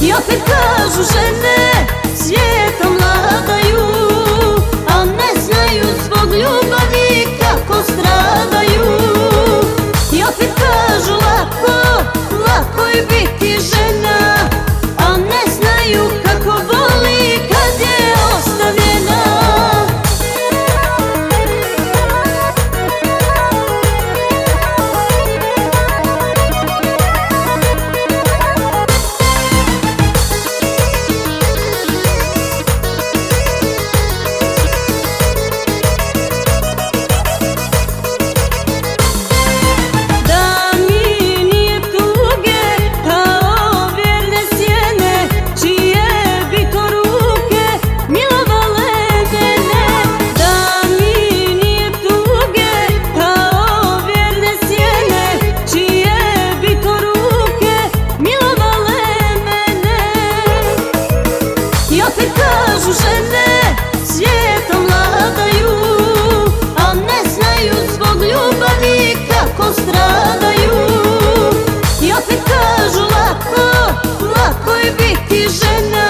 I opet kažu žene svijetom vladaju, a ne znaju zbog ljubavi kako stradaju. I opet kažu lako, lako je biti žena, a ne znaju kako boli kad je ostavljena. Kažu žene svijetom vladaju, a ne znaju zbog ljubavi kako stradaju. I opet kažu lako, lako je biti žena,